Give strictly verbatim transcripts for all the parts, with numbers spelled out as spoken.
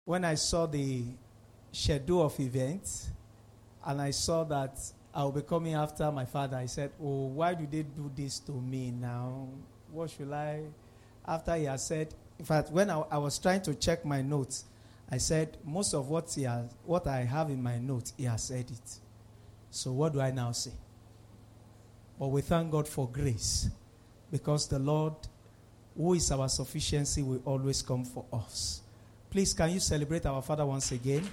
when I saw the schedule of events and I saw that I will be coming after my father, I said, oh, why do they do this to me now? What should I? After he has said, in fact, when I, I was trying to check my notes, I said, most of what he has, what I have in my notes, he has said it. So what do I now say? But we thank God for grace, because the Lord, who is our sufficiency, will always come for us. Please, can you celebrate our Father once again?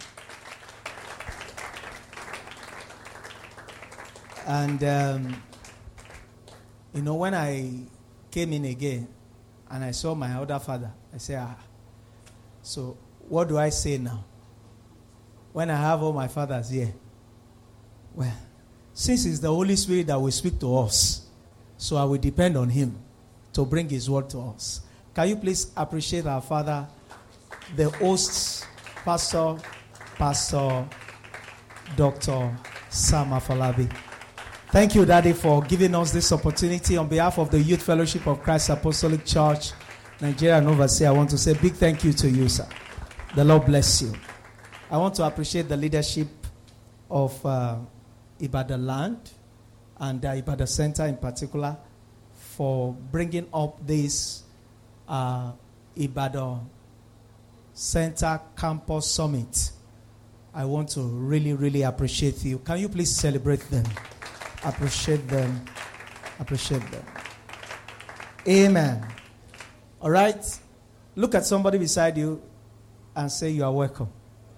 And, um, you know, when I came in again and I saw my other father, I said, ah, so what do I say now? When I have all my fathers here? Well, since it's the Holy Spirit that will speak to us, so I will depend on him to bring his word to us. Can you please appreciate our father, the hosts, Pastor, Pastor, Doctor Sam Afolabi. Thank you, Daddy, for giving us this opportunity. On behalf of the Youth Fellowship of Christ Apostolic Church, Nigeria and overseas, I want to say a big thank you to you, sir. The Lord bless you. I want to appreciate the leadership of uh, Ibadan Land and the Ibadan Center in particular for bringing up this uh, Ibadan Center Campus Summit. I want to really, really appreciate you. Can you please celebrate them? Appreciate them. Appreciate them. Amen. All right. Look at somebody beside you and say you are welcome.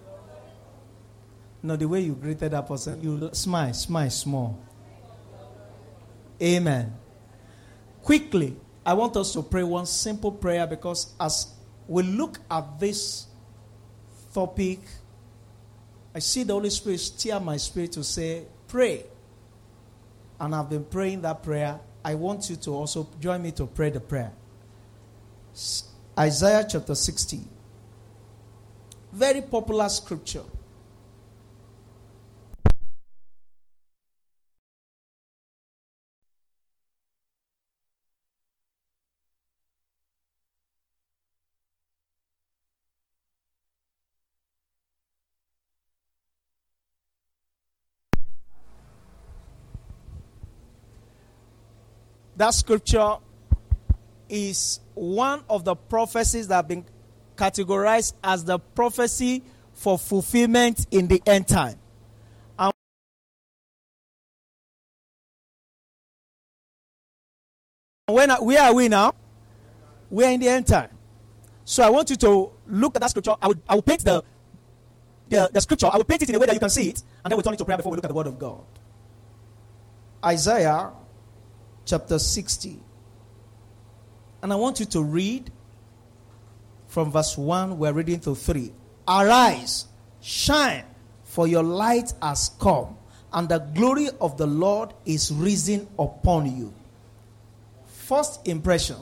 No, the way you greeted that person, you smile, smile small. Amen. Quickly, I want us to pray one simple prayer, because as we look at this topic, I see the Holy Spirit stir my spirit to say, pray. And I've been praying that prayer. I want you to also join me to pray the prayer. Isaiah chapter sixty. Very popular scripture. That scripture is one of the prophecies that have been categorized as the prophecy for fulfillment in the end time. And when, where are we now? We are in the end time. So I want you to look at that scripture. I will, I will paint the, the, the scripture. I will paint it in a way that you can see it. And then we'll turn it to prayer before we look at the word of God. Isaiah chapter sixty. And I want you to read from verse one, we're reading to three. Arise, shine, for your light has come, and the glory of the Lord is risen upon you. First impression.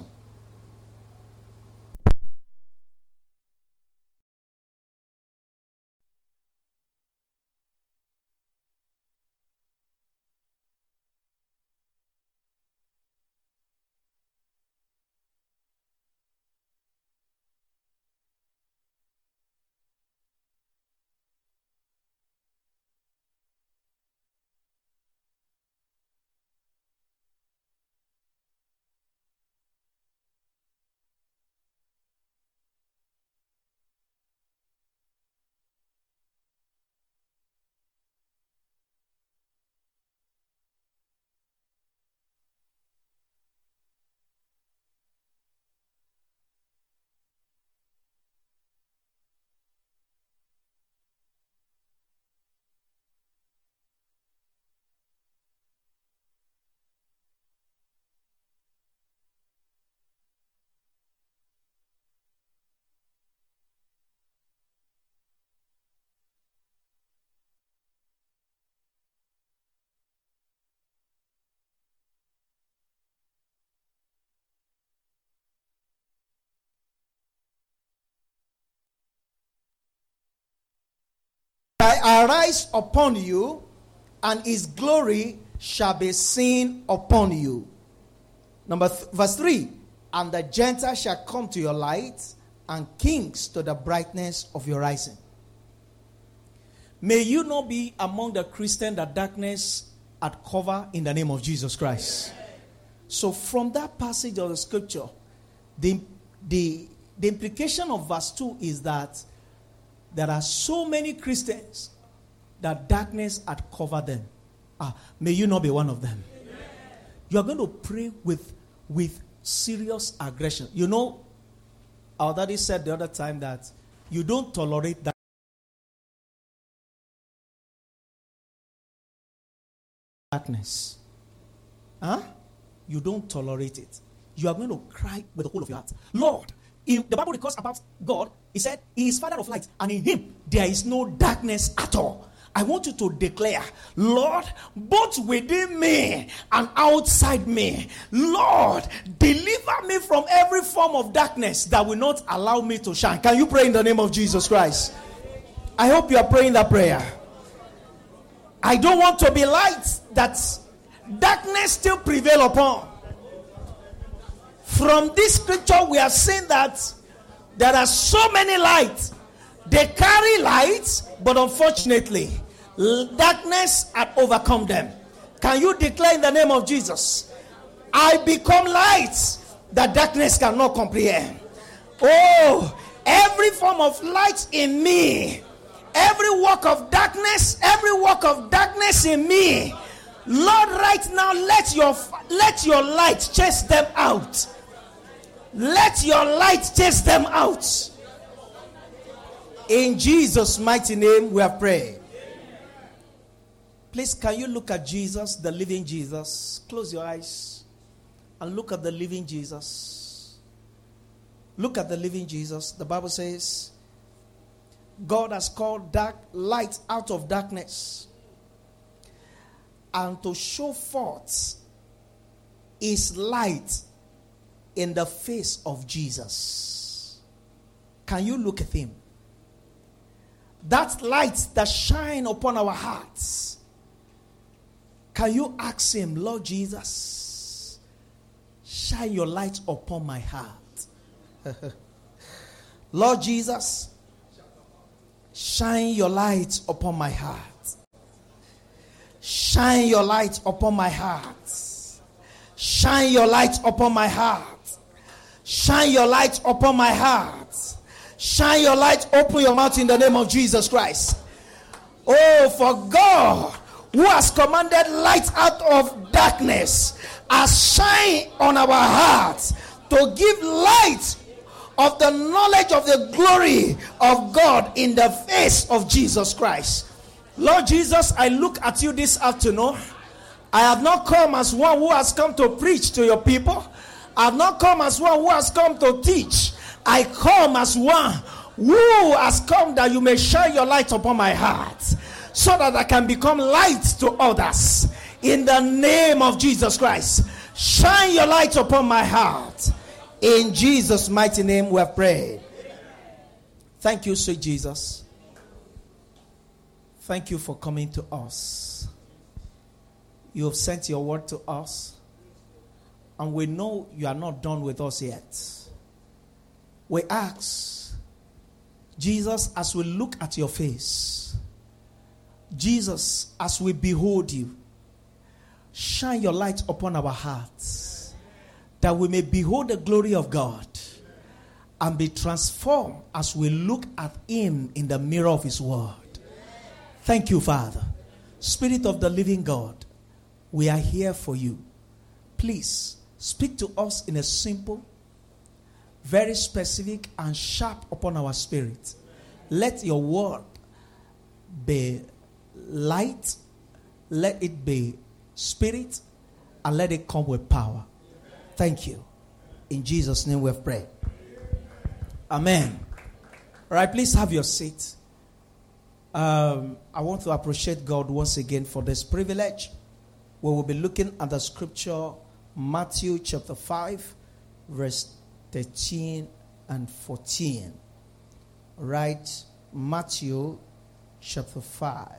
I arise upon you, and his glory shall be seen upon you. Number th- verse three. And the Gentiles shall come to your light, and kings to the brightness of your rising. May you not be among the Christians that darkness had covered in the name of Jesus Christ. So from that passage of the scripture, the, the, the implication of verse two is that there are so many Christians that darkness had covered them. Ah, may you not be one of them. Amen. You are going to pray with, with serious aggression. You know, our daddy said the other time that you don't tolerate that. Darkness. Huh? You don't tolerate it. You are going to cry with the whole of your heart. Lord, in the Bible records about God, he said, he is Father of light, and in him there is no darkness at all. I want you to declare, Lord, both within me and outside me, Lord, deliver me from every form of darkness that will not allow me to shine. Can you pray in the name of Jesus Christ? I hope you are praying that prayer. I don't want to be light that darkness still prevail upon. From this scripture, we are seeing that there are so many lights. They carry light, but unfortunately, darkness had overcome them. Can you declare in the name of Jesus, I become light that darkness cannot comprehend. Oh, every form of light in me, every work of darkness, every work of darkness in me, Lord, right now, let your let your light chase them out. Let your light chase them out. In Jesus' mighty name, we have prayed. Please, can you look at Jesus, the living Jesus? Close your eyes and look at the living Jesus. Look at the living Jesus. The Bible says, God has called dark light out of darkness, and to show forth his light in the face of Jesus. Can you look at him? That light that shine upon our hearts. Can you ask him, Lord Jesus, shine your light upon my heart. Lord Jesus, shine your light upon my heart. Shine your light upon my heart. Shine your light upon my heart. Shine your light upon my heart. Shine your light, open your mouth in the name of Jesus Christ. Oh, for God, who has commanded light out of darkness, has shine on our hearts to give light of the knowledge of the glory of God in the face of Jesus Christ. Lord Jesus, I look at you this afternoon. I have not come as one who has come to preach to your people. I have not come as one who has come to teach. I come as one who has come that you may shine your light upon my heart, so that I can become light to others. In the name of Jesus Christ, shine your light upon my heart. In Jesus' mighty name we have prayed. Thank you, sweet Jesus. Thank you for coming to us. You have sent your word to us, and we know you are not done with us yet. We ask, Jesus, as we look at your face, Jesus, as we behold you, shine your light upon our hearts, that we may behold the glory of God and be transformed as we look at him in the mirror of his word. Thank you, Father. Spirit of the living God, we are here for you. Please speak to us in a simple, very specific and sharp upon our spirit. Let your word be light, let it be spirit, and let it come with power. Thank you. In Jesus' name we have prayed. Amen. All right, please have your seat. Um, I want to appreciate God once again for this privilege. We will be looking at the scripture, Matthew chapter five, verse thirteen and fourteen. Right? Matthew chapter five.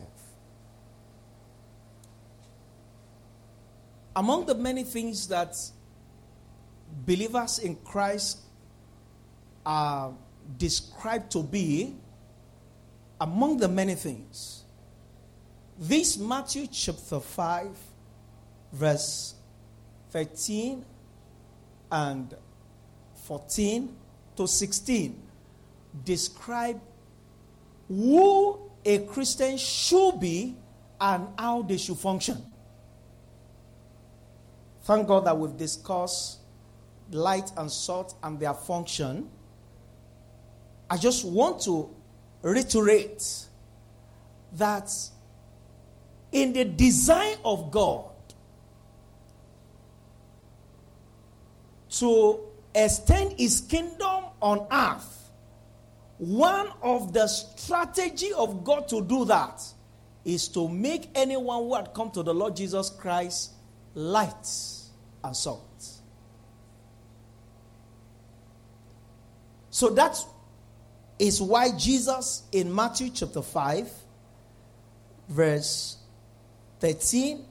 Among the many things that believers in Christ are described to be, among the many things, this Matthew chapter five, verse thirteen and fourteen to sixteen describe who a Christian should be and how they should function. Thank God that we've discussed light and salt and their function. I just want to reiterate that in the design of God to extend his kingdom on earth, one of the strategy of God to do that is to make anyone who had come to the Lord Jesus Christ light and salt. So that is why Jesus in Matthew chapter five, verse thirteen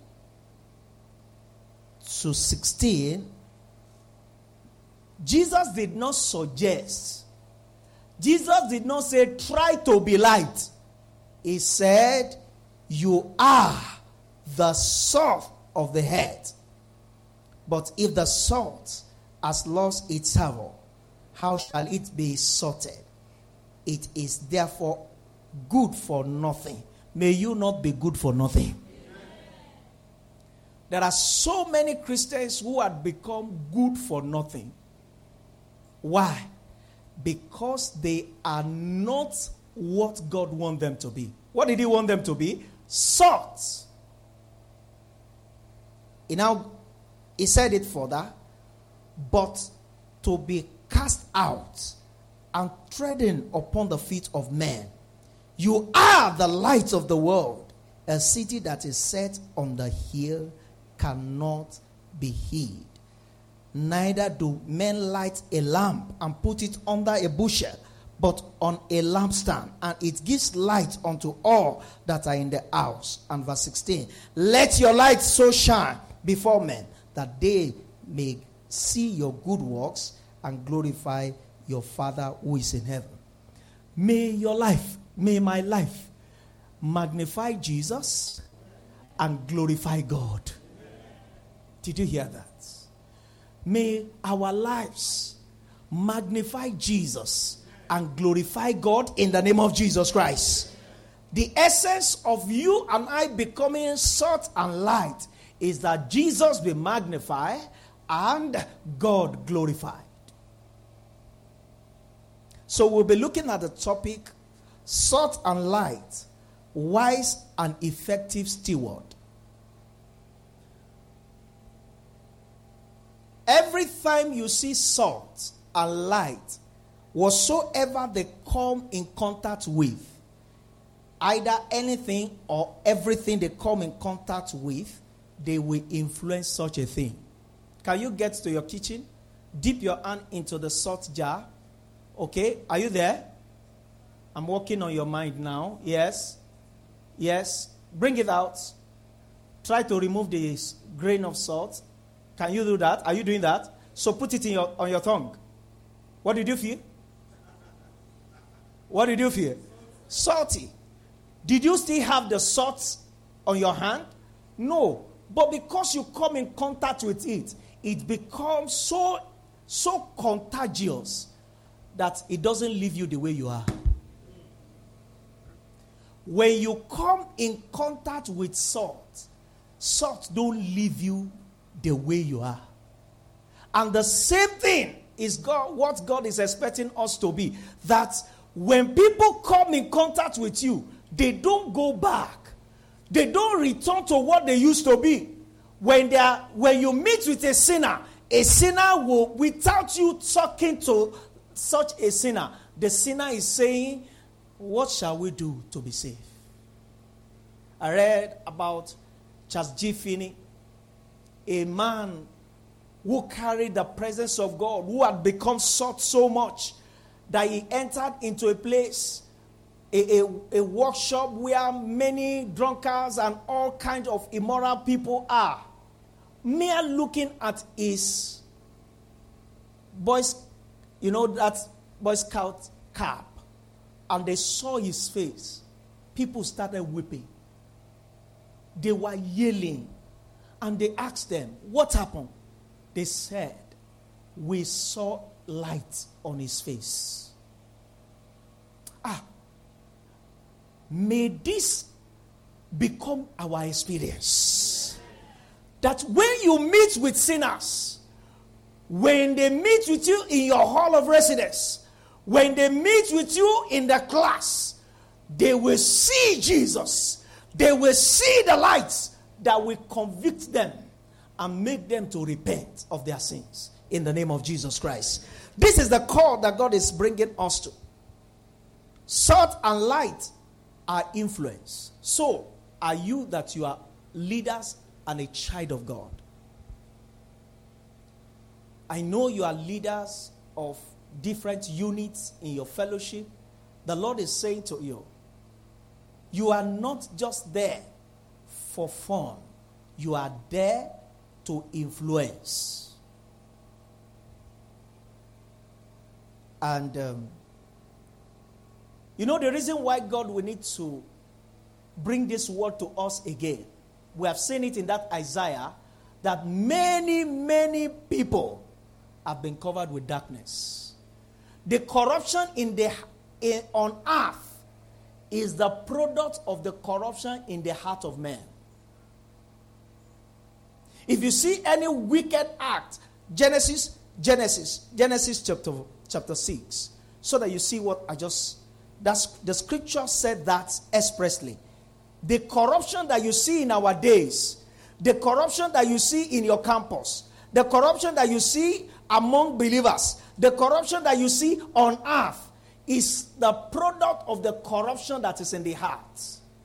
to sixteen, Jesus did not suggest, Jesus did not say, try to be light. He said, you are the salt of the earth. But if the salt has lost its savor, how shall it be salted? It is therefore good for nothing. May you not be good for nothing. There are so many Christians who had become good for nothing. Why? Because they are not what God wants them to be. What did he want them to be? Salt. He now, he said it further, but to be cast out and treading upon the feet of men. You are the light of the world. A city that is set on the hill cannot be hid. Neither do men light a lamp and put it under a bushel, but on a lampstand, and it gives light unto all that are in the house. And verse sixteen, let your light so shine before men that they may see your good works and glorify your Father who is in heaven. May your life, may my life magnify Jesus and glorify God. Did you hear that? May our lives magnify Jesus and glorify God in the name of Jesus Christ. The essence of you and I becoming salt and light is that Jesus be magnified and God glorified. So we'll be looking at the topic, salt and light, wise and effective steward. Every time you see salt and light, whatsoever they come in contact with, either anything or everything they come in contact with, they will influence such a thing. Can you get to your kitchen? Dip your hand into the salt jar. Okay, are you there? I'm working on your mind now. Yes. Yes. Bring it out. Try to remove this grain of salt. Can you do that? Are you doing that? So put it in your, on your tongue. What did you feel? What did you feel? Salty. Did you still have the salt on your hand? No. But because you come in contact with it, it becomes so, so contagious that it doesn't leave you the way you are. When you come in contact with salt, salt don't leave you the way you are. And the same thing is God, what God is expecting us to be. That when people come in contact with you, they don't go back. They don't return to what they used to be. When they are, when you meet with a sinner, a sinner will, without you talking to such a sinner, the sinner is saying, what shall we do to be saved? I read about Charles G. Finney, a man who carried the presence of God, who had become salt so much that he entered into a place, a, a, a workshop where many drunkards and all kinds of immoral people are. Mere looking at his boys, you know, that Boy Scout cap and they saw his face, people started weeping. They were yelling. And they asked them, what happened? They said, we saw light on his face. Ah, may this become our experience. That when you meet with sinners, when they meet with you in your hall of residence, when they meet with you in the class, they will see Jesus. They will see the light that will convict them and make them to repent of their sins in the name of Jesus Christ. This is the call that God is bringing us to. Salt and light are influence. So are you that you are leaders and a child of God. I know you are leaders of different units in your fellowship. The Lord is saying to you, you are not just there for fun. You are there to influence. And um, you know the reason why God will need to bring this word to us again. We have seen it in that Isaiah that many, many people have been covered with darkness. The corruption in the in, on earth is the product of the corruption in the heart of man. If you see any wicked act, Genesis, Genesis, Genesis chapter, chapter six, so that you see what I just, that's, the scripture said that expressly. The corruption that you see in our days, the corruption that you see in your campus, the corruption that you see among believers, the corruption that you see on earth is the product of the corruption that is in the heart.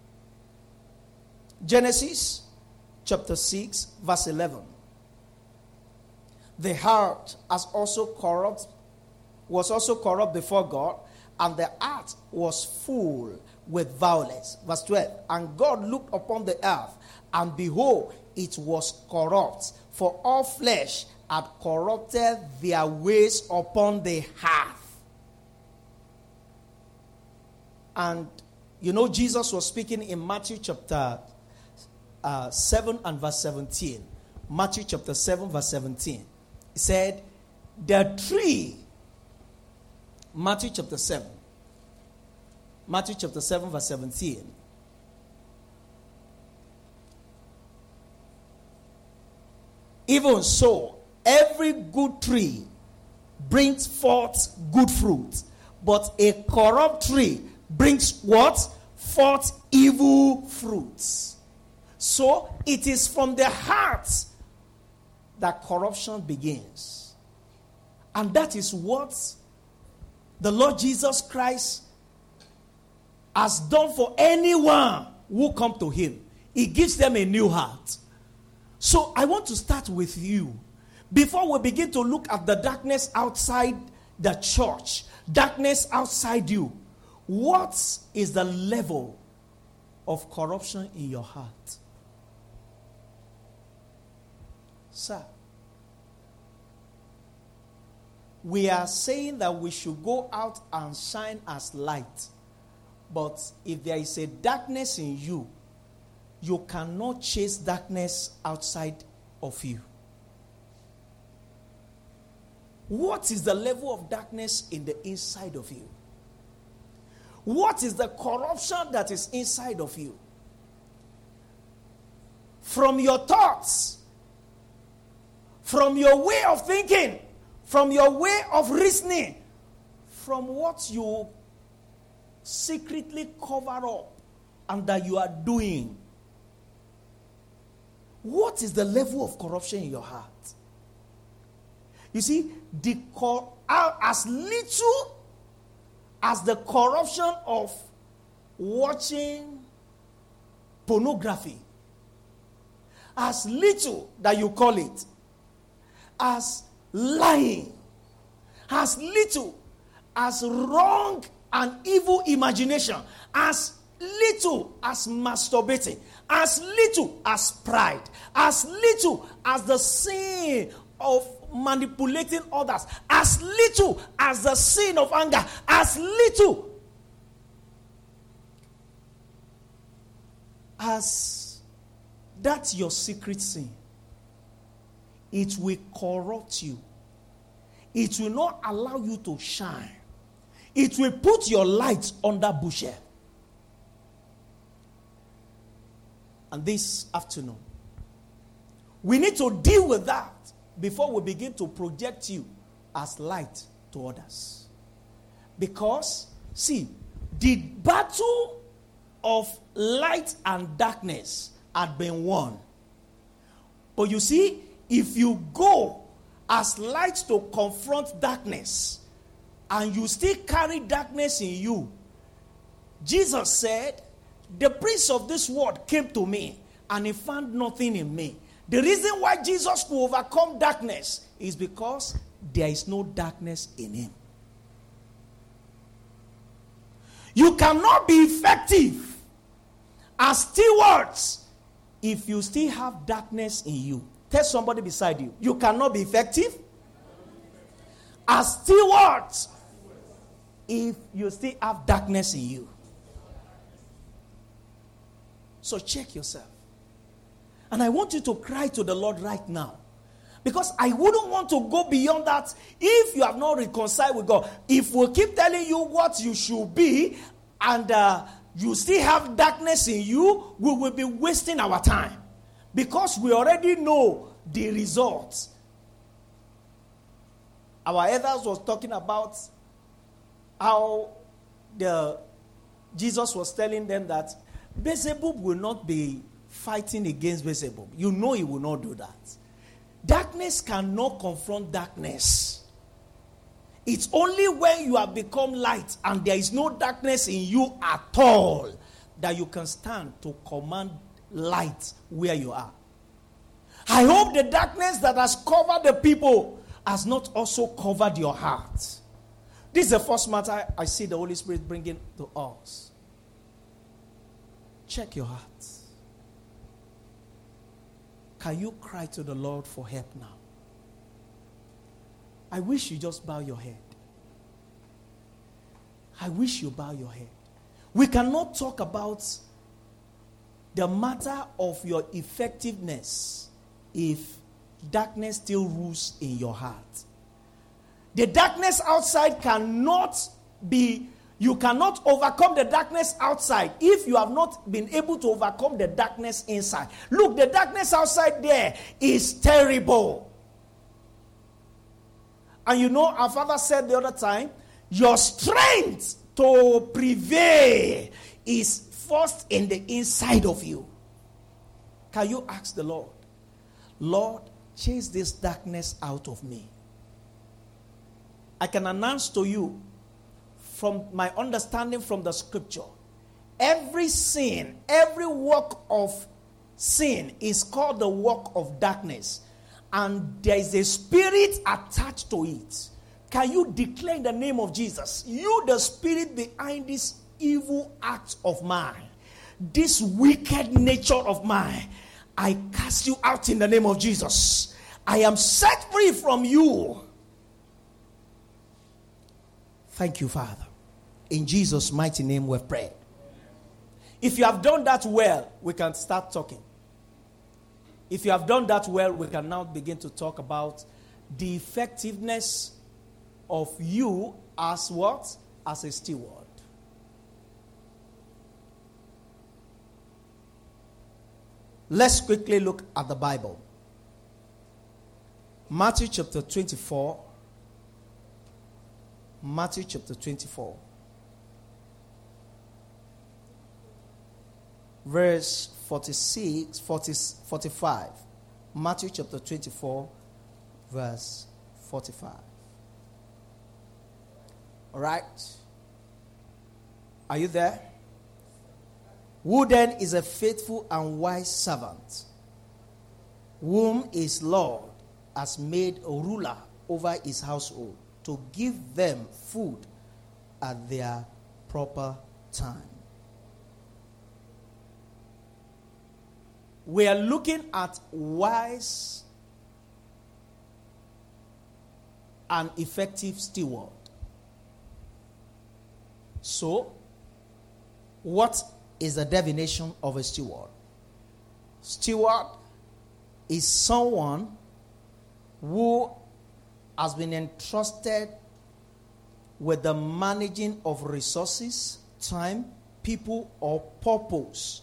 Genesis chapter six, verse eleven. The heart has also corrupt, was also corrupt before God, and the heart was full with violence. Verse twelve. And God looked upon the earth, and behold, it was corrupt, for all flesh had corrupted their ways upon the earth. And you know, Jesus was speaking in Matthew chapter uh, seven and verse seventeen. Matthew chapter seven, verse seventeen. He said, the tree, Matthew chapter seven. Matthew chapter seven, verse seventeen. Even so, every good tree brings forth good fruit, but a corrupt tree brings what? Forth evil fruits. So it is from the heart that corruption begins. And that is what the Lord Jesus Christ has done for anyone who come to him. He gives them a new heart. So I want to start with you. Before we begin to look at the darkness outside the church, darkness outside you, what is the level of corruption in your heart? Sir, we are saying that we should go out and shine as light. But if there is a darkness in you, you cannot chase darkness outside of you. What is the level of darkness in the inside of you? What is the corruption that is inside of you? From your thoughts, from your way of thinking, from your way of reasoning, from what you secretly cover up and that you are doing. What is the level of corruption in your heart? You see, the cor- as little as the corruption of watching pornography, as little that you call it, as lying, as little as wrong and evil imagination, as little as masturbating, as little as pride, as little as the sin of manipulating others, as little as the sin of anger, as little as that's your secret sin, it will corrupt you. It will not allow you to shine. It will put your light under bushel. And this afternoon, we need to deal with that before we begin to project you as light to others. Because, see, the battle of light and darkness had been won. But you see, if you go as light to confront darkness, and you still carry darkness in you, Jesus said, the prince of this world came to me, and he found nothing in me. The reason why Jesus could overcome darkness is because there is no darkness in him. You cannot be effective as stewards if you still have darkness in you. Tell somebody beside you, you cannot be effective as stewards if you still have darkness in you. So check yourself. And I want you to cry to the Lord right now. Because I wouldn't want to go beyond that if you have not reconciled with God. If we keep telling you what you should be and uh, you still have darkness in you, we will be wasting our time. Because we already know the results. Our elders was talking about how the Jesus was telling them that Beelzebub will not be fighting against Beelzebub. You know he will not do that. Darkness cannot confront darkness. It's only when you have become light and there is no darkness in you at all that you can stand to command light where you are. I hope the darkness that has covered the people has not also covered your heart. This is the first matter I see the Holy Spirit bringing to us. Check your heart. Can you cry to the Lord for help now? I wish you just bow your head. I wish you bow your head. We cannot talk about the matter of your effectiveness if darkness still rules in your heart. The darkness outside cannot be, you cannot overcome the darkness outside if you have not been able to overcome the darkness inside. Look, the darkness outside there is terrible. And you know, our father said the other time, your strength to prevail is first in the inside of you. Can you ask the Lord, Lord, chase this darkness out of me? I can announce to you from my understanding from the scripture, every sin, every work of sin is called the work of darkness. And there is a spirit attached to it. Can you declare in the name of Jesus, you the spirit behind this evil act of mine, this wicked nature of mine, I cast you out in the name of Jesus. I am set free from you. Thank you, Father. In Jesus' mighty name we've prayed. If you have done that well, we can start talking. If you have done that well, we can now begin to talk about the effectiveness of you as what? As a steward. Let's quickly look at the Bible. Matthew chapter twenty-four. Matthew chapter twenty-four. Verse forty-six, forty, forty-five. Matthew chapter twenty-four, verse forty-five. All right. Are you there? Who then is a faithful and wise servant, whom his Lord has made a ruler over his household, to give them food at their proper time? We are looking at wise an effective steward. So, what is the definition of a steward? Steward is someone who has been entrusted with the managing of resources, time, people, or purpose.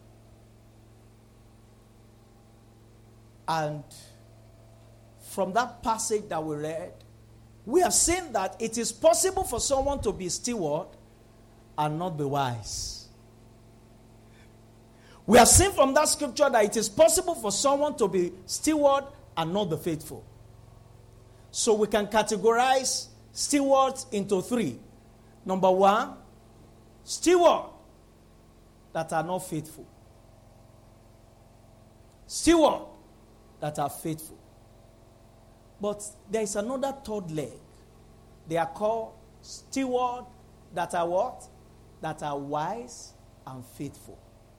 And from that passage that we read, we have seen that it is possible for someone to be steward and not be wise. We have seen from that scripture that it is possible for someone to be steward and not be faithful. So we can categorize stewards into three. Number one, steward that are not faithful. Steward that are faithful. But there is another third leg. They are called steward that are what? That are wise and faithful.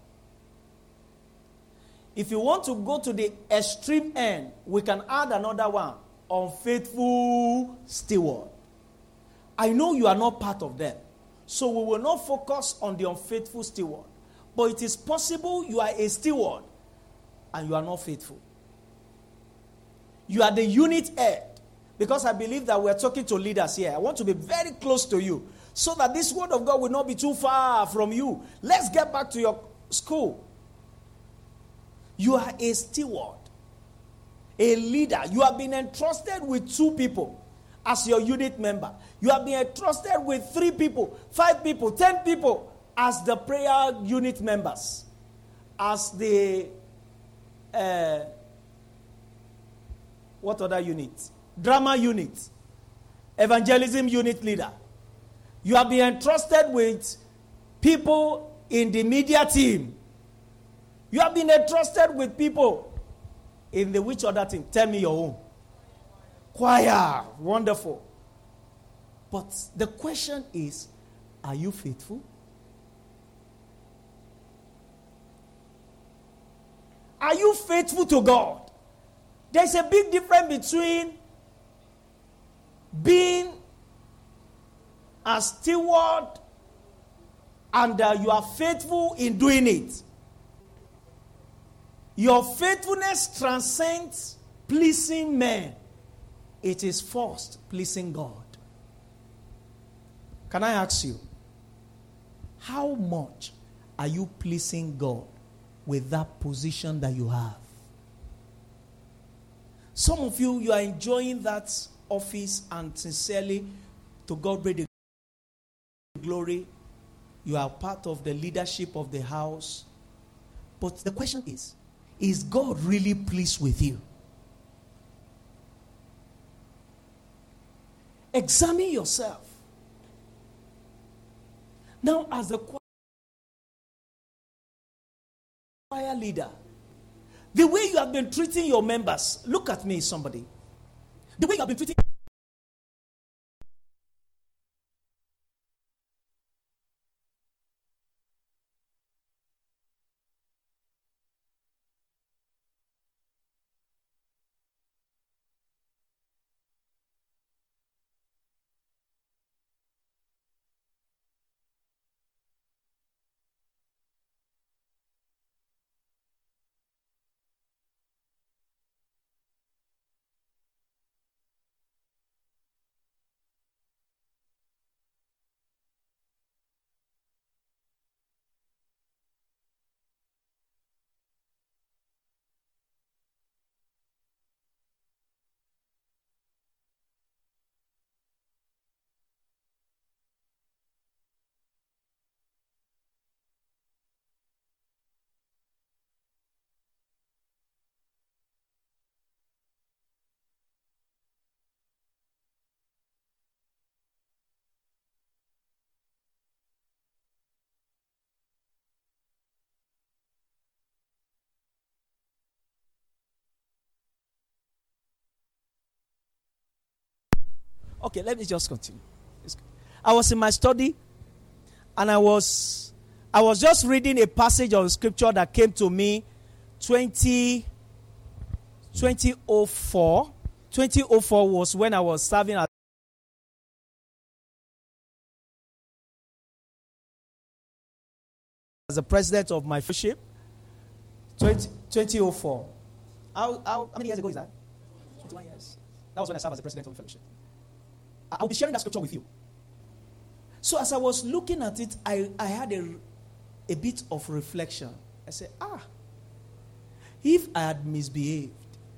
If you want to go to the extreme end, we can add another one. Unfaithful steward. I know you are not part of them. So we will not focus on the unfaithful steward. But it is possible you are a steward and you are not faithful. You are the unit head. Because I believe that we are talking to leaders here. I want to be very close to you so that this word of God will not be too far from you. Let's get back to your school. You are a steward, a leader. You have been entrusted with two people as your unit member. You have been entrusted with three people, five people, ten people as the prayer unit members, as the, uh, what other unit? Drama unit, evangelism unit leader. You have been entrusted with people in the media team. You have been entrusted with people in the which other team? Tell me your own. Choir. Wonderful. But the question is, are you faithful? Are you faithful to God? There's a big difference between being a steward and uh, you are faithful in doing it. Your faithfulness transcends pleasing men. It is first pleasing God. Can I ask you, how much are you pleasing God with that position that you have? Some of you, you are enjoying that office and sincerely, to God be the glory. You are part of the leadership of the house. But the question is, is God really pleased with you? Examine yourself. Now, as a choir leader, the way you have been treating your members, look at me, somebody. The way you have been treating Okay, let me just continue. I was in my study, and I was I was just reading a passage of scripture that came to me twenty oh four twenty oh four was when I was serving as the president of my fellowship. twenty oh four. How, how, how many years ago is that? twenty-one years. That was when I served as the president of the fellowship. I'll be sharing that scripture with you. So as I was looking at it, I, I had a, a bit of reflection. I said, ah, if I had misbehaved,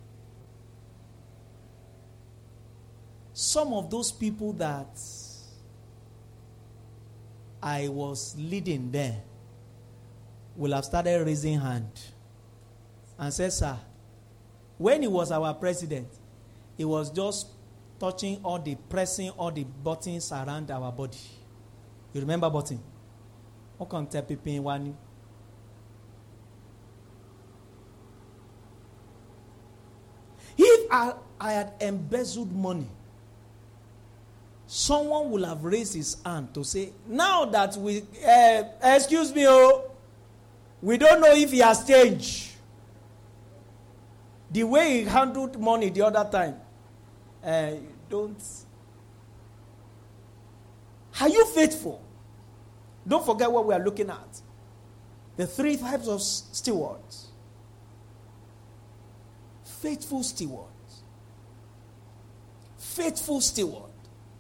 some of those people that I was leading there will have started raising hand and said, sir, when he was our president, he was just touching all the, pressing all the buttons around our body. You remember button? How come tell people one? If I, I had embezzled money, someone will have raised his hand to say, now that we, uh, excuse me, oh, we don't know if he has changed. The way he handled money the other time, uh, don't. Are you faithful? Don't forget what we are looking at. The three types of stewards. Faithful stewards. Faithful steward.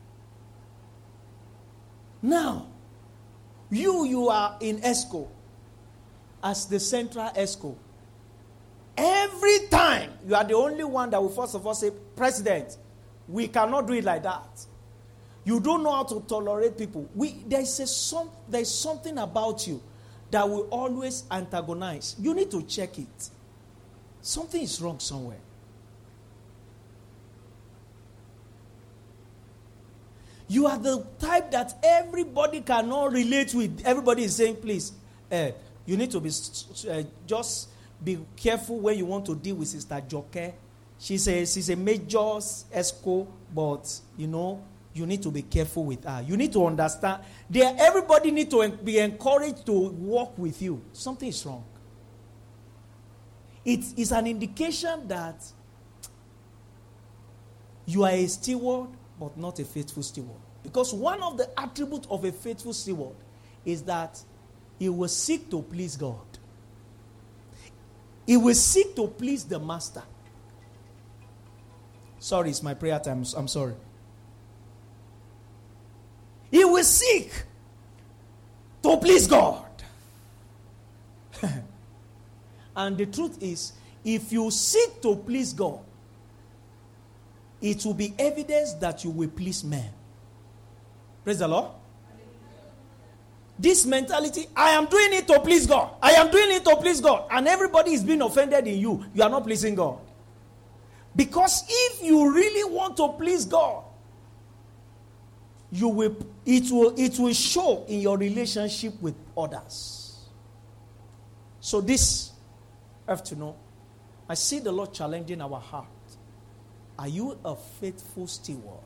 Now, you, you are in ESCO as the central ESCO. Every time, you are the only one that will first of all say, President, we cannot do it like that. You don't know how to tolerate people. We, there is a some, there is something about you that will always antagonize. You need to check it. Something is wrong somewhere. You are the type that everybody cannot relate with. Everybody is saying, please, uh, you need to be uh, just be careful when you want to deal with Sister Joke. She's a, she's a major ESCO, but, you know, you need to be careful with her. You need to understand. There, everybody need to be encouraged to work with you. Something is wrong. It is an indication that you are a steward, but not a faithful steward. Because one of the attributes of a faithful steward is that he will seek to please God. He will seek to please the master. Sorry, it's my prayer time. I'm sorry. He will seek to please God. And the truth is, if you seek to please God, it will be evidence that you will please men. Praise the Lord. This mentality, I am doing it to please God. I am doing it to please God. And everybody is being offended in you. You are not pleasing God. Because if you really want to please God, you will, it will, it will show in your relationship with others. So this afternoon, I see the Lord challenging our heart. Are you a faithful steward?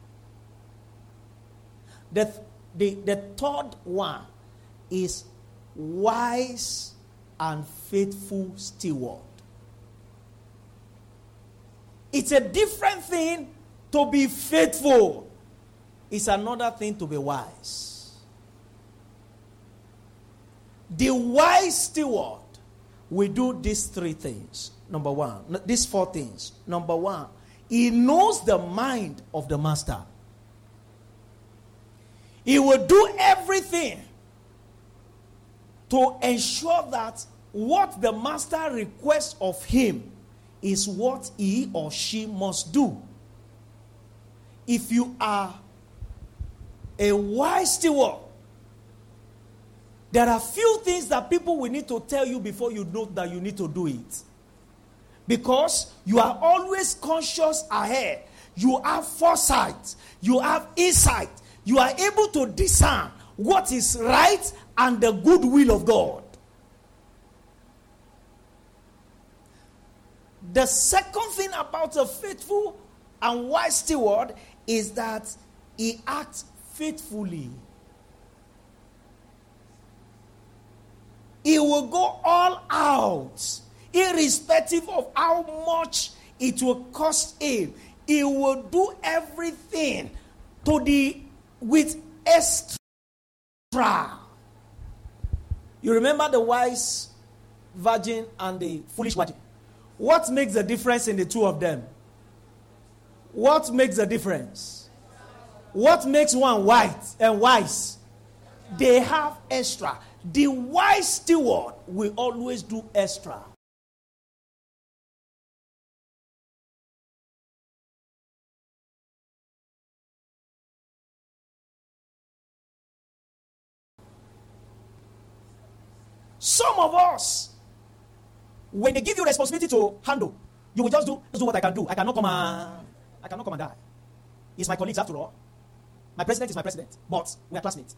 The, the, the third one is wise and faithful steward. It's a different thing to be faithful. It's another thing to be wise. The wise steward will do these three things. Number one, these four things. Number one, he knows the mind of the master. He will do everything to ensure that what the master requests of him is what he or she must do. If you are a wise steward, there are few things that people will need to tell you before you know that you need to do it. Because you are always conscious ahead. You have foresight. You have insight. You are able to discern what is right and the good will of God. The second thing about a faithful and wise steward is that he acts faithfully. He will go all out, irrespective of how much it will cost him. he will do everything to the with extra. You remember the wise virgin and the foolish virgin? What makes the difference in the two of them? What makes the difference? What makes one white and wise? They have extra. The wise steward will always do extra. Some of us, when they give you responsibility to handle, you will just do, just do what I can do. I cannot come and I cannot come and die. It's my colleagues after all. My president is my president, but we are classmates.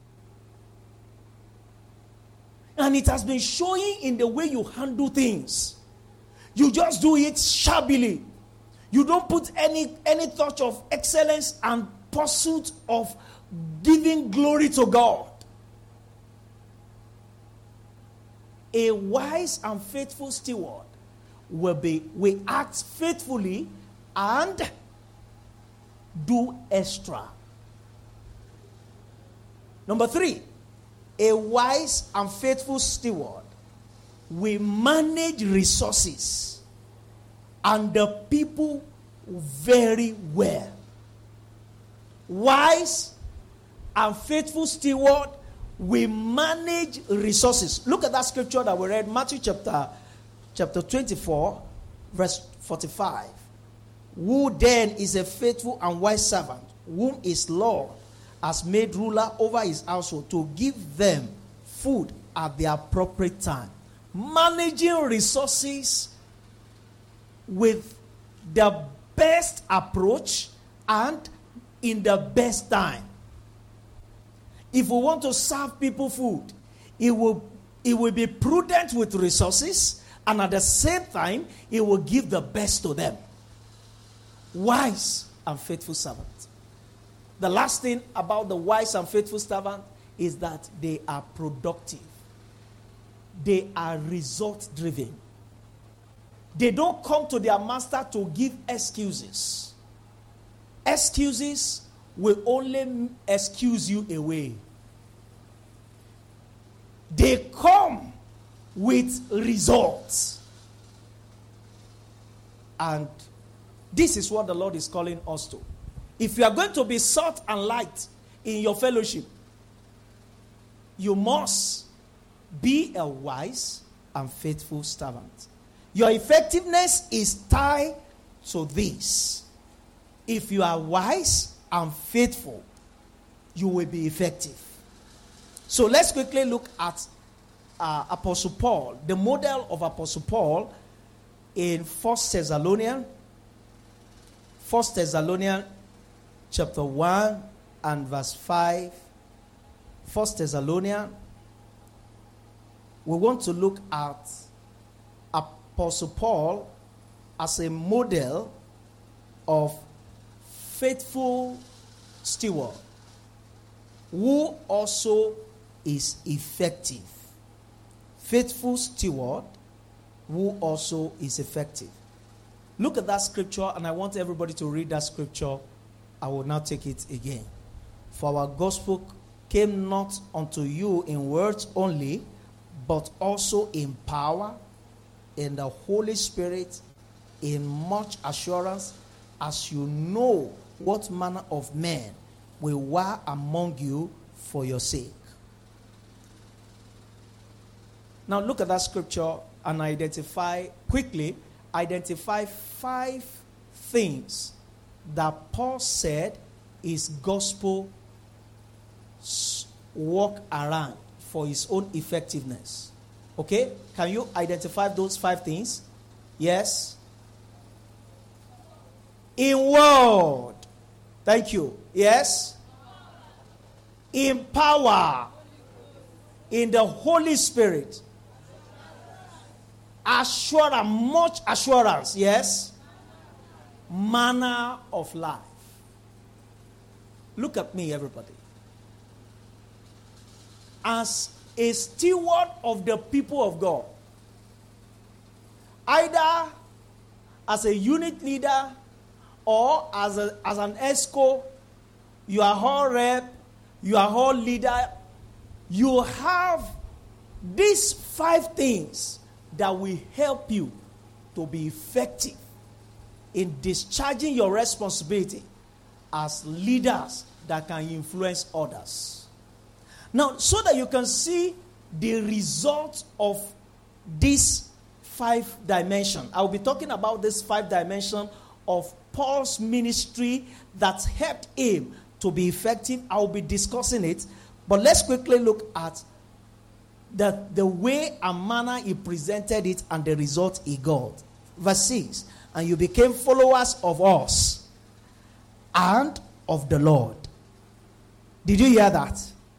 And it has been showing in the way you handle things. You just do it shabbily. You don't put any any touch of excellence and pursuit of giving glory to God. A wise and faithful steward will be will act faithfully and do extra. Number three, a wise and faithful steward will manage resources and the people very well. Wise and faithful steward we manage resources. Look at that scripture that we read, Matthew chapter, chapter twenty-four, verse forty-five. Who then is a faithful and wise servant, whom his Lord has made ruler over his household, to give them food at the appropriate time. Managing resources with the best approach and in the best time. If we want to serve people food, it will, it will be prudent with resources, and at the same time, it will give the best to them. Wise and faithful servant. The last thing about the wise and faithful servant is that they are productive. They are result driven. They don't come to their master to give excuses. Excuses will only excuse you away. They come with results. And this is what the Lord is calling us to. If you are going to be salt and light in your fellowship, you must be a wise and faithful servant. Your effectiveness is tied to this. If you are wise and faithful, you will be effective. So let's quickly look at uh, Apostle Paul, the model of Apostle Paul in First Thessalonians, First Thessalonians chapter one and verse five. First Thessalonians. We want to look at Apostle Paul as a model of faithful steward who also is effective. Faithful steward who also is effective. Look at that scripture, and I want everybody to read that scripture. I will now take it again. For our gospel came not unto you in words only, but also in power, in the Holy Spirit, in much assurance, as you know what manner of men we were among you for your sake. Now look at that scripture and identify, quickly, identify five things that Paul said is gospel work around for his own effectiveness. Okay? Can you identify those five things? Yes. In word. Thank you. Yes. In power. In the Holy Spirit. Assurance, much assurance. Yes. Manner of life. Look at me, everybody. As a steward of the people of God, either as a unit leader or as, a, as an ESCO, you are hall rep, you are hall leader, you have these five things that will help you to be effective in discharging your responsibility as leaders that can influence others. Now, so that you can see the result of this five dimension, I will be talking about this five dimension of Paul's ministry that helped him to be effective. I will be discussing it, but let's quickly look at the, the way and manner he presented it and the result he got. Verse six, and you became followers of us and of the Lord. Did you hear that?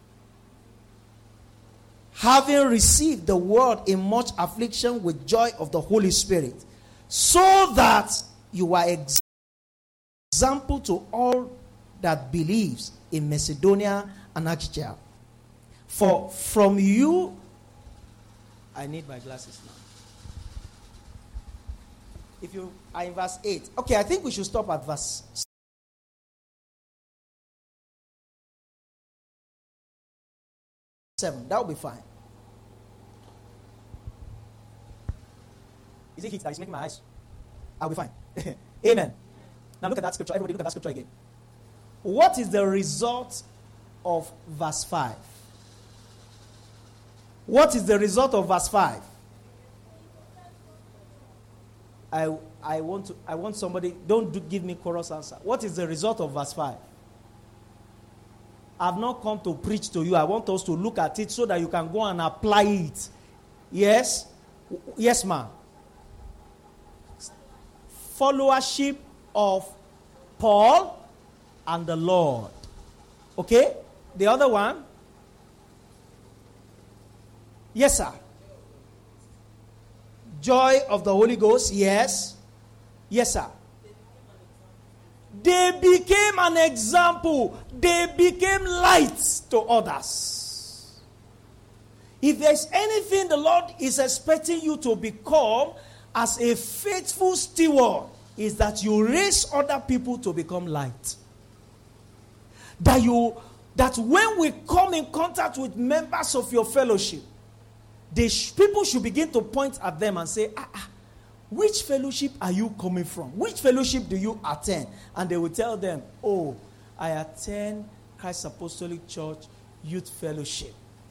Having received the word in much affliction with joy of the Holy Spirit, so that you are example to all that believes in Macedonia and Achaia. For from you, I need my glasses now. If you are in verse eight, okay, I think we should stop at verse seven. That will be fine. Is it heat that is making my eyes? I'll be fine. Amen. Now look at that scripture. Everybody look at that scripture again. What is the result of verse five? What is the result of verse five? I I want to I want somebody, don't do, give me chorus answer. What is the result of verse five? I've not come to preach to you. I want us to look at it so that you can go and apply it. Yes? Yes, ma'am. Followership of Paul and the Lord. Okay? The other one? Yes, sir. Joy of the Holy Ghost. Yes. Yes, sir. They became an example. They became lights to others. If there's anything the Lord is expecting you to become as a faithful steward, is that you raise other people to become light. That you, that when we come in contact with members of your fellowship, they sh- people should begin to point at them and say, ah, ah, which fellowship are you coming from? Which fellowship do you attend? And they will tell them, oh, I attend Christ Apostolic Church Youth Fellowship,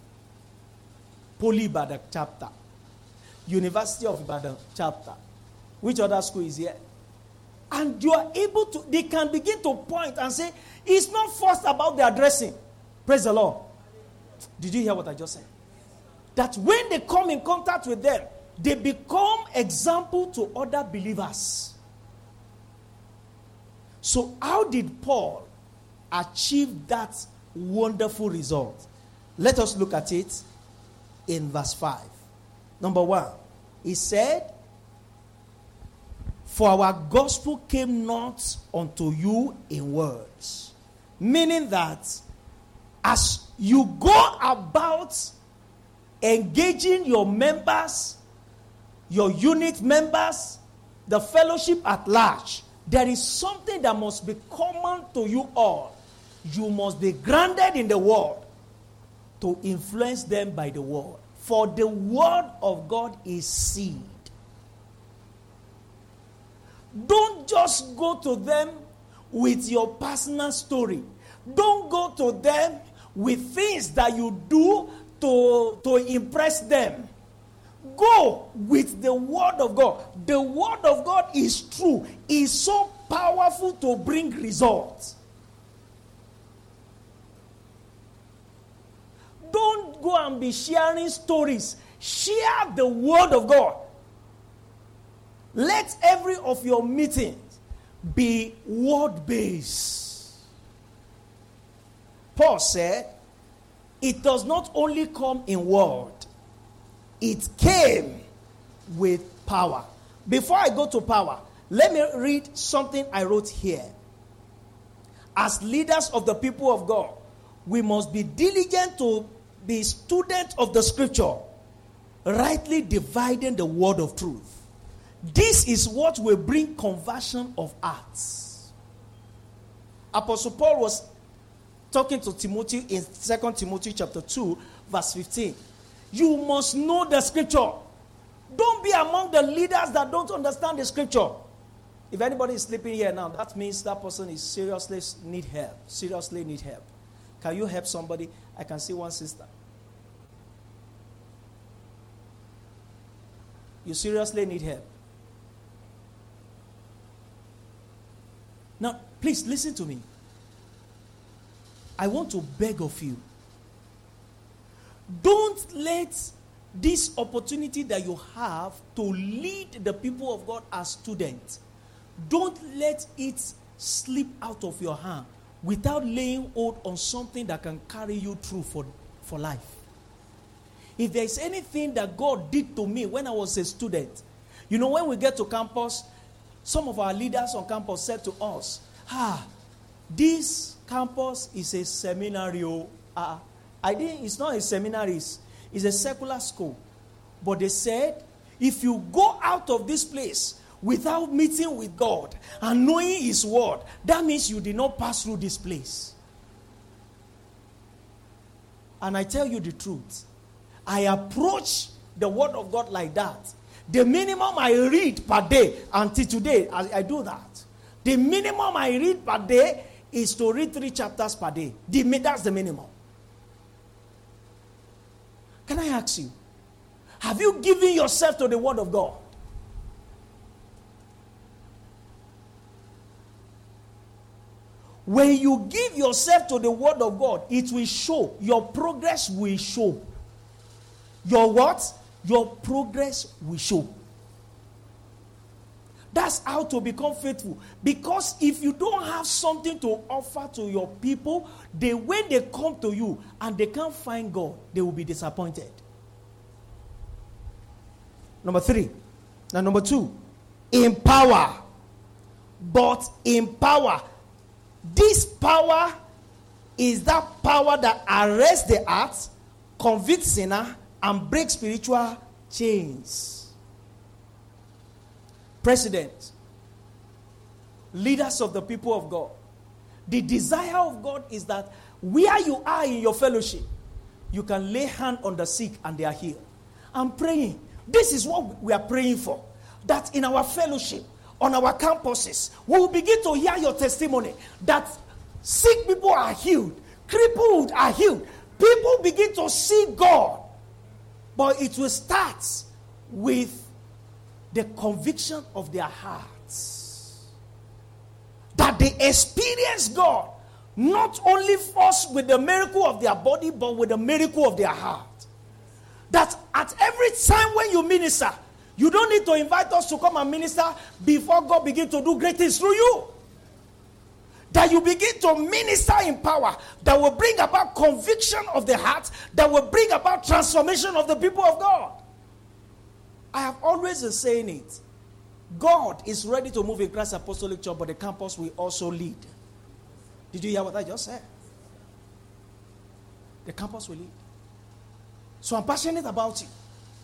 Poly Ibadan chapter, University of Ibadan chapter. Which other school is here? And you are able to, they can begin to point and say, it's not first about their dressing. Praise the Lord. Did you hear what I just said? That when they come in contact with them, they become example to other believers. So how did Paul achieve that wonderful result? Let us look at it in verse five. Number one, he said, for our gospel came not unto you in words. Meaning that as you go about engaging your members, your unit members, the fellowship at large, there is something that must be common to you all. You must be grounded in the word to influence them by the word. For the word of God is seed. Don't just go to them with your personal story. Don't go to them with things that you do to, to impress them. Go with the word of God. The word of God is true. It's so powerful to bring results. Don't go and be sharing stories. Share the word of God. Let every of your meetings be word-based. Paul said, it does not only come in word, it came with power. Before I go to power, let me read something I wrote here. As leaders of the people of God, we must be diligent to be students of the scripture, rightly dividing the word of truth. This is what will bring conversion of hearts. Apostle Paul was talking to Timothy in Second Timothy chapter two, verse fifteen. You must know the scripture. Don't be among the leaders that don't understand the scripture. If anybody is sleeping here now, that means that person is seriously need help. Seriously need help. Can you help somebody? I can see one sister. You seriously need help. Now, please listen to me. I want to beg of you. Don't let this opportunity that you have to lead the people of God as students, don't let it slip out of your hand without laying hold on something that can carry you through for, for life. If there is anything that God did to me when I was a student, you know, when we get to campus, some of our leaders on campus said to us, ah, this campus is a seminary. Uh, I didn't, it's not a seminary, it's, it's a secular school. But they said, if you go out of this place without meeting with God and knowing His word, that means you did not pass through this place. And I tell you the truth, I approach the word of God like that. The minimum I read per day, until today, I, I do that. The minimum I read per day is to read three chapters per day. The, that's the minimum. Can I ask you, have you given yourself to the word of God? When you give yourself to the word of God, it will show. Your progress will show. Your what? Your progress will show. That's how to become faithful. Because if you don't have something to offer to your people, the way they come to you and they can't find God, they will be disappointed. Number three. Now, number two. In power. But in power. This power is that power that arrests the heart, convicts sinner, and breaks spiritual chains. President, leaders of the people of God, the desire of God is that where you are in your fellowship, you can lay hand on the sick and they are healed. I'm praying. This is what we are praying for. That in our fellowship, on our campuses, we will begin to hear your testimony that sick people are healed, crippled are healed. People begin to see God. But it will start with the conviction of their hearts. That they experience God, not only first with the miracle of their body, but with the miracle of their heart. That at every time when you minister, you don't need to invite us to come and minister before God begin to do great things through you. That you begin to minister in power that will bring about conviction of the heart, that will bring about transformation of the people of God. I have always been saying it. God is ready to move in Christ Apostolic Church, but the campus will also lead. Did you hear what I just said? The campus will lead. So I'm passionate about it.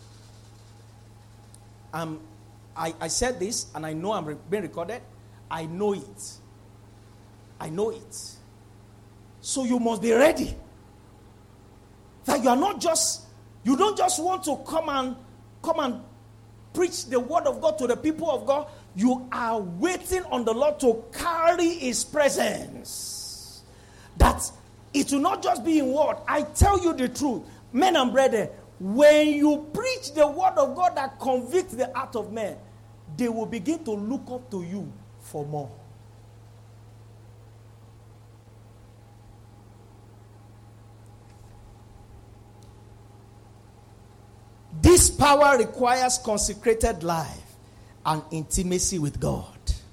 Um, I, I said this, and I know I'm re- being recorded. I know it. I know it. So you must be ready. That you are not just, you don't just want to come and come and preach the word of God to the people of God. You are waiting on the Lord to carry His presence. That it will not just be in word. I tell you the truth, men and brethren, when you preach the word of God that convicts the heart of men, they will begin to look up to you for more. This power requires consecrated life and intimacy with God.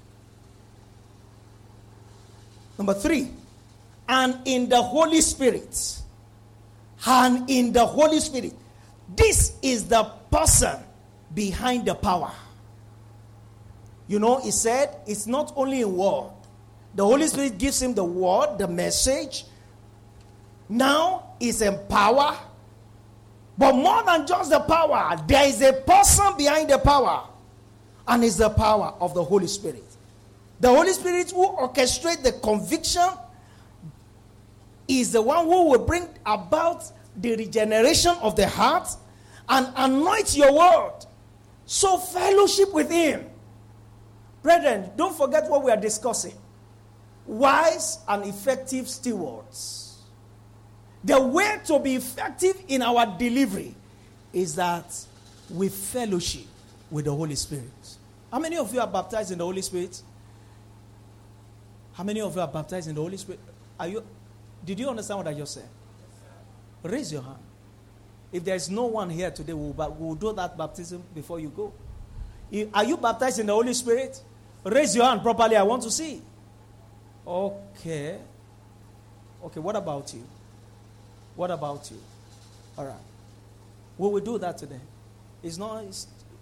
Number three, and in the Holy Spirit. And in the Holy Spirit. This is the person behind the power. You know, he said it's not only in word. The Holy Spirit gives him the word, the message. Now he's in power. But more than just the power, there is a person behind the power. And it's the power of the Holy Spirit. The Holy Spirit who orchestrates the conviction is the one who will bring about the regeneration of the heart and anoint your word. So fellowship with him. Brethren, don't forget what we are discussing. Wise and effective stewards. The way to be effective in our delivery is that we fellowship with the Holy Spirit. How many of you are baptized in the Holy Spirit? How many of you are baptized in the Holy Spirit? Are you? Did you understand what I just said? Raise your hand. If there is no one here today, we'll, we'll do that baptism before you go. Are you baptized in the Holy Spirit? Raise your hand properly. I want to see. Okay. Okay, what about you? What about you? All right. We will do that today. It's not... It's,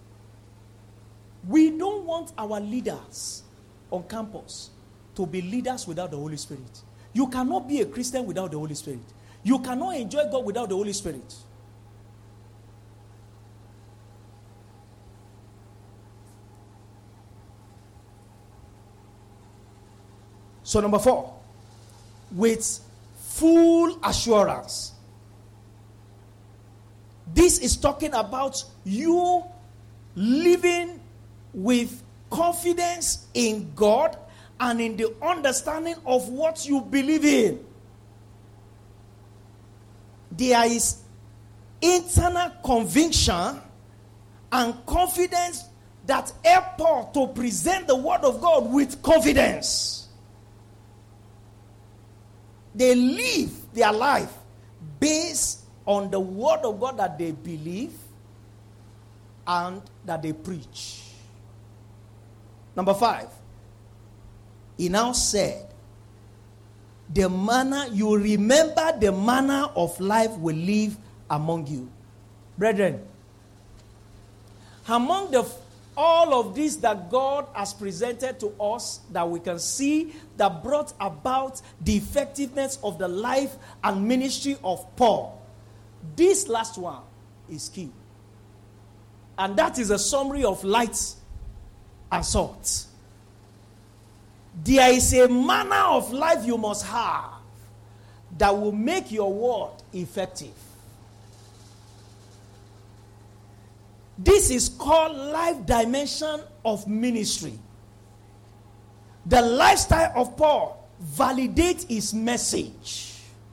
we don't want our leaders on campus to be leaders without the Holy Spirit. You cannot be a Christian without the Holy Spirit. You cannot enjoy God without the Holy Spirit. So number four, with full assurance. This is talking about you living with confidence in God and in the understanding of what you believe in. There is internal conviction and confidence that help Paul to present the word of God with confidence. They live their life based on the word of God that they believe and that they preach. Number five, he now said, the manner, you remember the manner of life we live among you. Brethren, among the all of this that God has presented to us that we can see that brought about the effectiveness of the life and ministry of Paul, this last one is key. And that is a summary of light and salt. There is a manner of life you must have that will make your word effective. This is called life dimension of ministry. The lifestyle of Paul validates his message.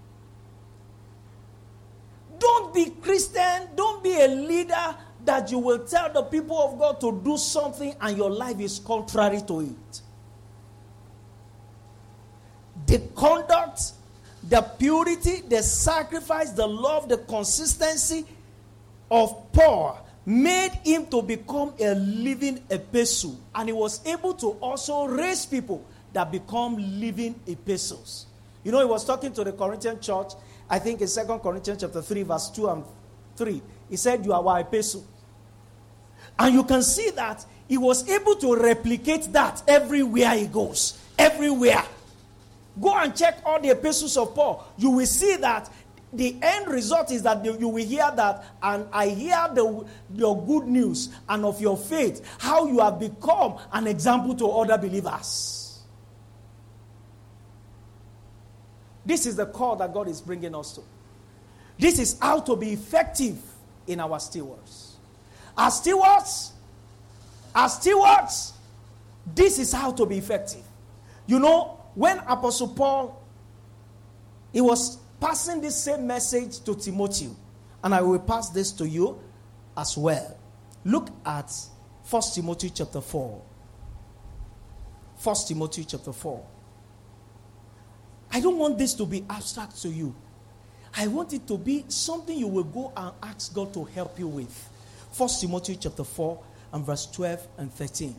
Don't be Christian, don't be a leader that you will tell the people of God to do something and your life is contrary to it. The conduct, the purity, the sacrifice, the love, the consistency of Paul made him to become a living epistle. And he was able to also raise people that become living epistles. You know, he was talking to the Corinthian church, I think in Second Corinthians chapter three, verse two and three. He said, you are our epistle. And you can see that he was able to replicate that everywhere he goes. Everywhere. Go and check all the epistles of Paul. You will see that the end result is that you will hear that, and I hear the, your good news and of your faith, how you have become an example to other believers. This is the call that God is bringing us to. This is how to be effective in our stewards. As stewards, as stewards, this is how to be effective. You know, when Apostle Paul, he was passing this same message to Timothy, and I will pass this to you as well. Look at First Timothy chapter four. First Timothy chapter four. I don't want this to be abstract to you. I want it to be something you will go and ask God to help you with. First Timothy chapter four and verse twelve and thirteen.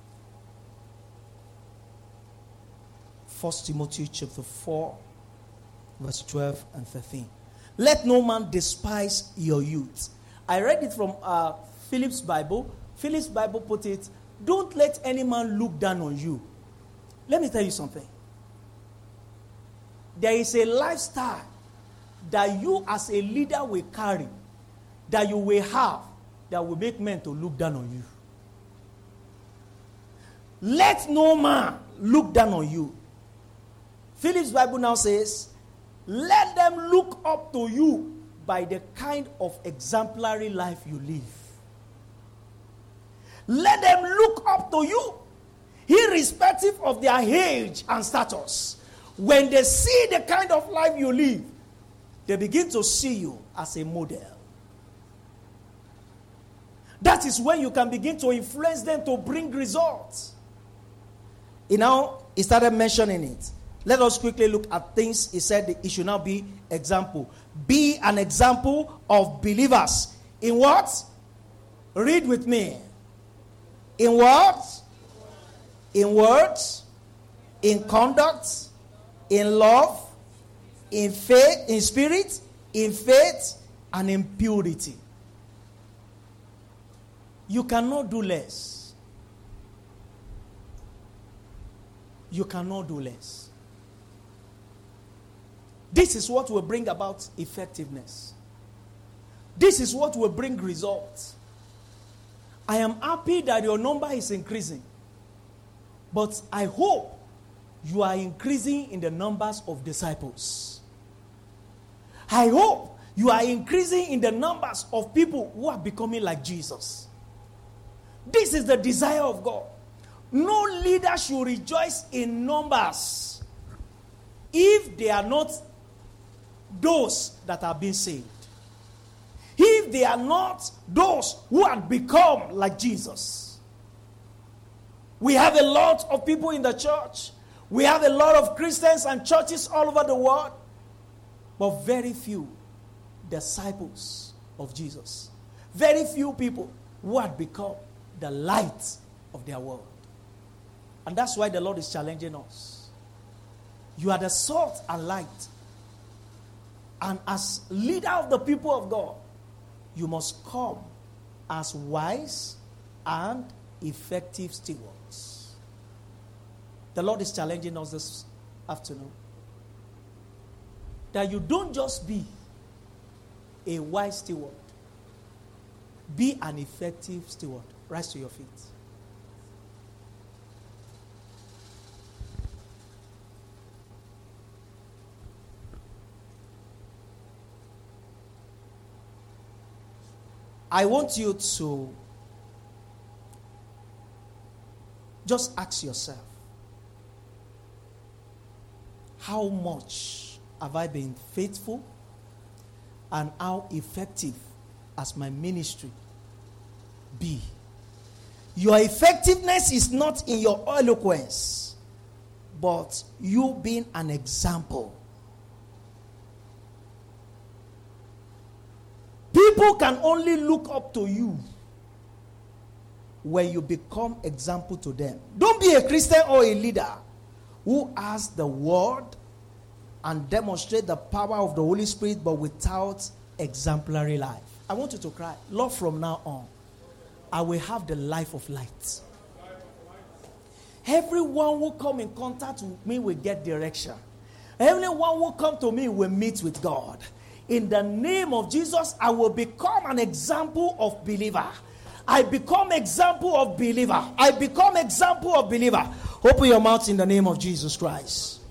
First Timothy chapter four, verse twelve and thirteen. Let no man despise your youth. I read it from uh, Philip's Bible. Philip's Bible put it, don't let any man look down on you. Let me tell you something. There is a lifestyle that you as a leader will carry, that you will have, that will make men to look down on you. Let no man, look down on you. Philip's Bible now says, let them look up to you by the kind of exemplary life you live. Let them look up to you, irrespective of their age and status. When they see the kind of life you live, they begin to see you as a model. That is when you can begin to influence them to bring results. You know, he started mentioning it. Let us quickly look at things. He said that it should now be example. Be an example of believers. In what? Read with me. In what? In words, in conduct, in love, in faith, in spirit, in faith, and in purity. You cannot do less. You cannot do less. This is what will bring about effectiveness. This is what will bring results. I am happy that your number is increasing. But I hope you are increasing in the numbers of disciples. I hope you are increasing in the numbers of people who are becoming like Jesus. This is the desire of God. No leader should rejoice in numbers if they are not those that are being saved. If they are not those who have become like Jesus. We have a lot of people in the church. We have a lot of Christians and churches all over the world. But very few disciples of Jesus. Very few people who have become the light of their world. And that's why the Lord is challenging us. You are the salt and light. And as leader of the people of God, you must come as wise and effective stewards. The Lord is challenging us this afternoon. That you don't just be a wise steward. Be an effective steward. Rise to your feet. I want you to just ask yourself, how much have I been faithful and how effective has my ministry be? Your effectiveness is not in your eloquence, but you being an example. People can only look up to you when you become example to them. Don't be a Christian or a leader who has the word and demonstrate the power of the Holy Spirit but without exemplary life. I want you to cry, Lord, from now on, I will have the life of light. Everyone who come in contact with me will get direction. Everyone who come to me will meet with God. In the name of Jesus, I will become an example of believer. I become example of believer. I become example of believer. Open your mouth in the name of Jesus Christ.